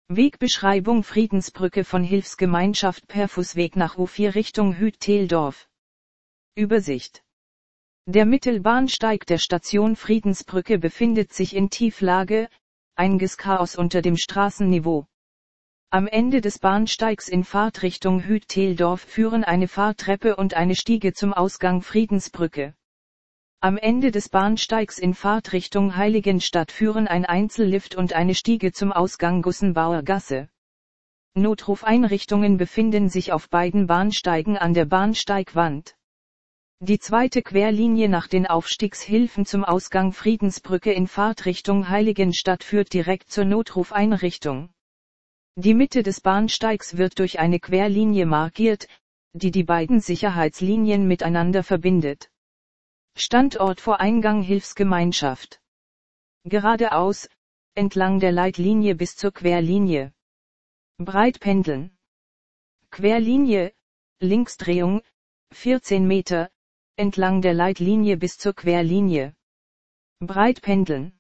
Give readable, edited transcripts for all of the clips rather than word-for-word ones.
Wegbeschreibung Friedensbrücke von Hilfsgemeinschaft per Fußweg nach U4 Richtung Hüt-Theldorf. Übersicht. Der Mittelbahnsteig der Station Friedensbrücke befindet sich in Tieflage, einiges Chaos unter dem Straßenniveau. Am Ende des Bahnsteigs in Fahrtrichtung Hüt-Theldorf führen eine Fahrtreppe und eine Stiege zum Ausgang Friedensbrücke. Am Ende des Bahnsteigs in Fahrtrichtung Heiligenstadt führen ein Einzellift und eine Stiege zum Ausgang Gussenbauer Gasse. Notrufeinrichtungen befinden sich auf beiden Bahnsteigen an der Bahnsteigwand. Die zweite Querlinie nach den Aufstiegshilfen zum Ausgang Friedensbrücke in Fahrtrichtung Heiligenstadt führt direkt zur Notrufeinrichtung. Die Mitte des Bahnsteigs wird durch eine Querlinie markiert, die die beiden Sicherheitslinien miteinander verbindet. Standort vor Eingang Hilfsgemeinschaft. Geradeaus, entlang der Leitlinie bis zur Querlinie. Breit pendeln. Querlinie, Linksdrehung, 14 Meter, entlang der Leitlinie bis zur Querlinie. Breit pendeln.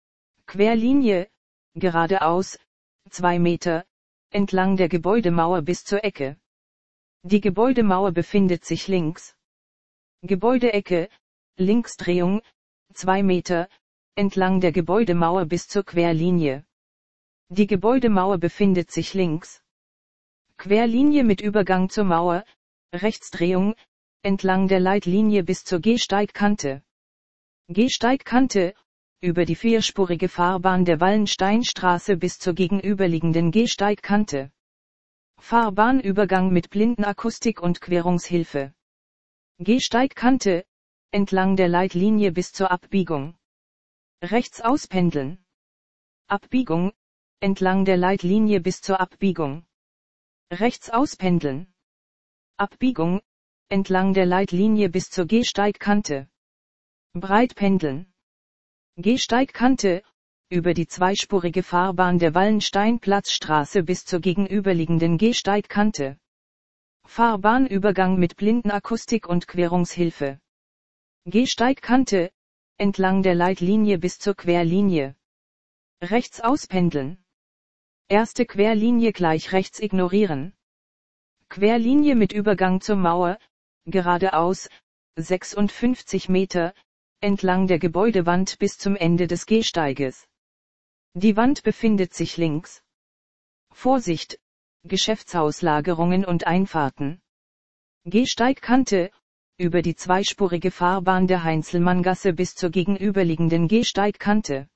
Querlinie, geradeaus, 2 Meter, entlang der Gebäudemauer bis zur Ecke. Die Gebäudemauer befindet sich links. Gebäudeecke, Linksdrehung, 2 Meter, entlang der Gebäudemauer bis zur Querlinie. Die Gebäudemauer befindet sich links. Querlinie mit Übergang zur Mauer, Rechtsdrehung, entlang der Leitlinie bis zur Gehsteigkante. Gehsteigkante, über die vierspurige Fahrbahn der Wallensteinstraße bis zur gegenüberliegenden Gehsteigkante. Fahrbahnübergang mit Blindenakustik und Querungshilfe. Gehsteigkante, entlang der Leitlinie bis zur Abbiegung. Rechts auspendeln. Abbiegung, entlang der Leitlinie bis zur Abbiegung. Rechts auspendeln. Abbiegung, entlang der Leitlinie bis zur Gehsteigkante. Breit pendeln. Gehsteigkante, über die zweispurige Fahrbahn der Wallensteinplatzstraße bis zur gegenüberliegenden Gehsteigkante. Fahrbahnübergang mit Blindenakustik und Querungshilfe. Gehsteigkante, entlang der Leitlinie bis zur Querlinie. Rechts auspendeln. Erste Querlinie gleich rechts ignorieren. Querlinie mit Übergang zur Mauer, geradeaus, 56 Meter, entlang der Gebäudewand bis zum Ende des Gehsteiges. Die Wand befindet sich links. Vorsicht, Geschäftshauslagerungen und Einfahrten. Gehsteigkante, über die zweispurige Fahrbahn der Heinzelmanngasse bis zur gegenüberliegenden Gehsteigkante.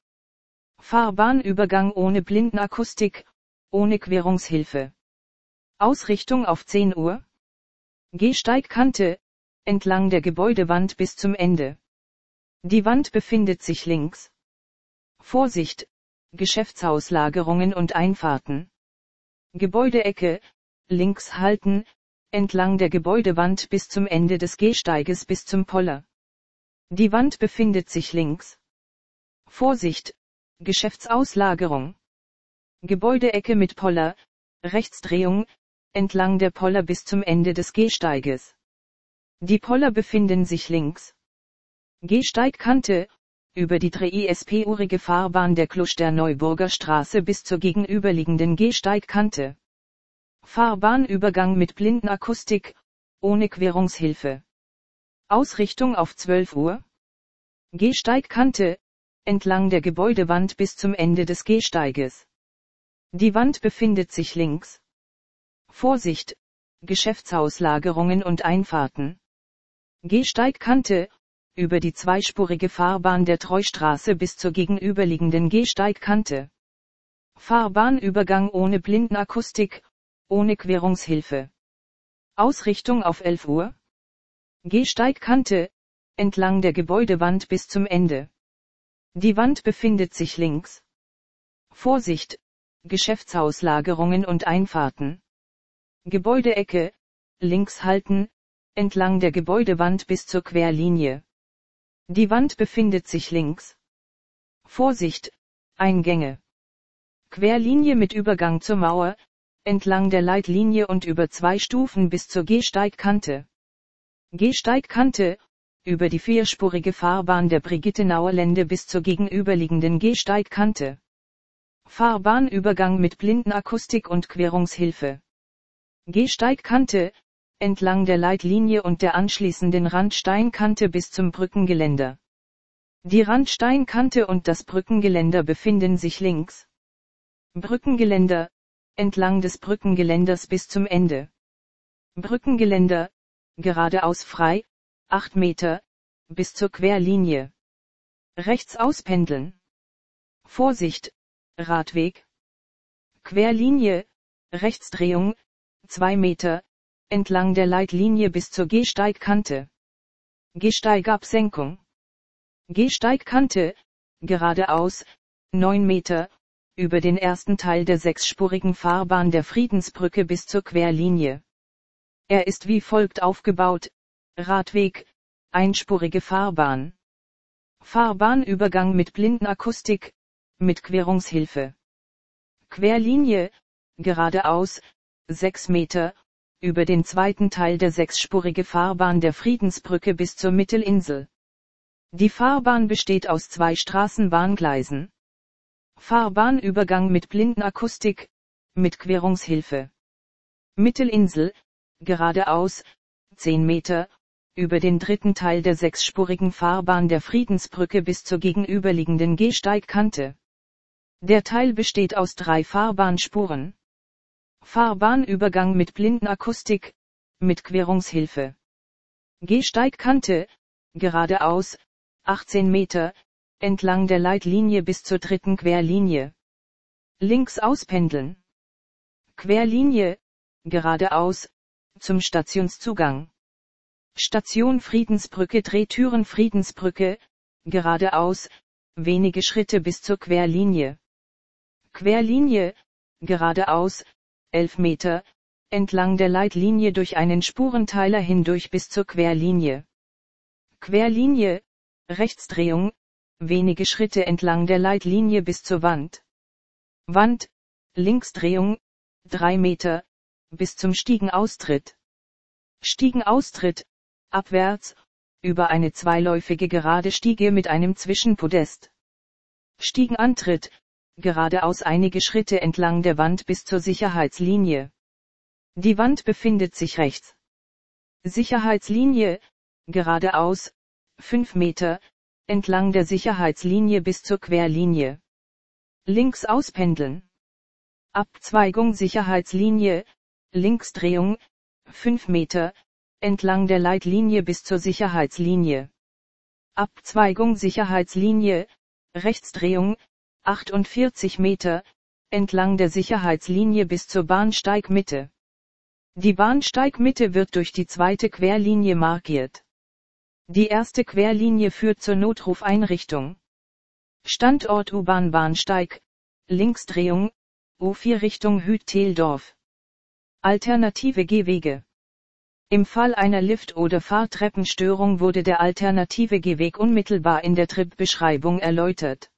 Fahrbahnübergang ohne Blindenakustik, ohne Querungshilfe. Ausrichtung auf 10 Uhr. Gehsteigkante, entlang der Gebäudewand bis zum Ende. Die Wand befindet sich links. Vorsicht, Geschäftshauslagerungen und Einfahrten. Gebäudeecke, links halten, entlang der Gebäudewand bis zum Ende des Gehsteiges bis zum Poller. Die Wand befindet sich links. Vorsicht, Geschäftsauslagerung. Gebäudeecke mit Poller, Rechtsdrehung, entlang der Poller bis zum Ende des Gehsteiges. Die Poller befinden sich links. Gehsteigkante, über die dreispurige Fahrbahn der Klosterneuburger Straße bis zur gegenüberliegenden Gehsteigkante. Fahrbahnübergang mit Blindenakustik, ohne Querungshilfe. Ausrichtung auf 12 Uhr. Gehsteigkante, entlang der Gebäudewand bis zum Ende des Gehsteiges. Die Wand befindet sich links. Vorsicht, Geschäftshauslagerungen und Einfahrten. Gehsteigkante, über die zweispurige Fahrbahn der Treustraße bis zur gegenüberliegenden Gehsteigkante. Fahrbahnübergang ohne Blindenakustik, ohne Querungshilfe. Ausrichtung auf 11 Uhr. Gehsteigkante, entlang der Gebäudewand bis zum Ende. Die Wand befindet sich links. Vorsicht, Geschäftshauslagerungen und Einfahrten. Gebäudeecke, links halten, entlang der Gebäudewand bis zur Querlinie. Die Wand befindet sich links. Vorsicht, Eingänge. Querlinie mit Übergang zur Mauer, entlang der Leitlinie und über 2 Stufen bis zur Gehsteigkante. Gehsteigkante, über die vierspurige Fahrbahn der Brigittenauer Lände bis zur gegenüberliegenden Gehsteigkante. Fahrbahnübergang mit Blindenakustik und Querungshilfe. Gehsteigkante, entlang der Leitlinie und der anschließenden Randsteinkante bis zum Brückengeländer. Die Randsteinkante und das Brückengeländer befinden sich links. Brückengeländer, entlang des Brückengeländers bis zum Ende. Brückengeländer, geradeaus frei, 8 Meter, bis zur Querlinie. Rechts auspendeln. Vorsicht, Radweg. Querlinie, Rechtsdrehung, 2 Meter, entlang der Leitlinie bis zur Gehsteigkante. Gehsteigabsenkung. Gehsteigkante, geradeaus, 9 Meter, über den ersten Teil der sechsspurigen Fahrbahn der Friedensbrücke bis zur Querlinie. Er ist wie folgt aufgebaut: Radweg, einspurige Fahrbahn. Fahrbahnübergang mit Blindenakustik, mit Querungshilfe. Querlinie, geradeaus, 6 Meter, über den zweiten Teil der sechsspurige Fahrbahn der Friedensbrücke bis zur Mittelinsel. Die Fahrbahn besteht aus 2 Straßenbahngleisen. Fahrbahnübergang mit Blindenakustik, mit Querungshilfe. Mittelinsel, geradeaus, 10 Meter, über den dritten Teil der sechsspurigen Fahrbahn der Friedensbrücke bis zur gegenüberliegenden Gehsteigkante. Der Teil besteht aus 3 Fahrbahnspuren. Fahrbahnübergang mit Blindenakustik, mit Querungshilfe. Gehsteigkante, geradeaus, 18 Meter, entlang der Leitlinie bis zur dritten Querlinie. Links auspendeln. Querlinie, geradeaus, zum Stationszugang. Station Friedensbrücke, Drehtüren Friedensbrücke, geradeaus, wenige Schritte bis zur Querlinie. Querlinie, geradeaus, 11 Meter, entlang der Leitlinie durch einen Spurenteiler hindurch bis zur Querlinie. Querlinie, Rechtsdrehung, wenige Schritte entlang der Leitlinie bis zur Wand. Wand, Linksdrehung, 3 Meter, bis zum Stiegenaustritt. Stiegenaustritt, abwärts, über eine zweiläufige gerade Stiege mit einem Zwischenpodest. Stiegenantritt, geradeaus einige Schritte entlang der Wand bis zur Sicherheitslinie. Die Wand befindet sich rechts. Sicherheitslinie, geradeaus, 5 Meter, entlang der Sicherheitslinie bis zur Querlinie. Links auspendeln. Abzweigung Sicherheitslinie, Linksdrehung, 5 Meter, entlang der Leitlinie bis zur Sicherheitslinie. Abzweigung Sicherheitslinie, Rechtsdrehung, 48 Meter, entlang der Sicherheitslinie bis zur Bahnsteigmitte. Die Bahnsteigmitte wird durch die zweite Querlinie markiert. Die erste Querlinie führt zur Notrufeinrichtung. Standort U-Bahn-Bahnsteig, Linksdrehung, U4 Richtung Hüt-Teldorf. Alternative Gehwege. Im Fall einer Lift- oder Fahrtreppenstörung wurde der alternative Gehweg unmittelbar in der Tripbeschreibung erläutert.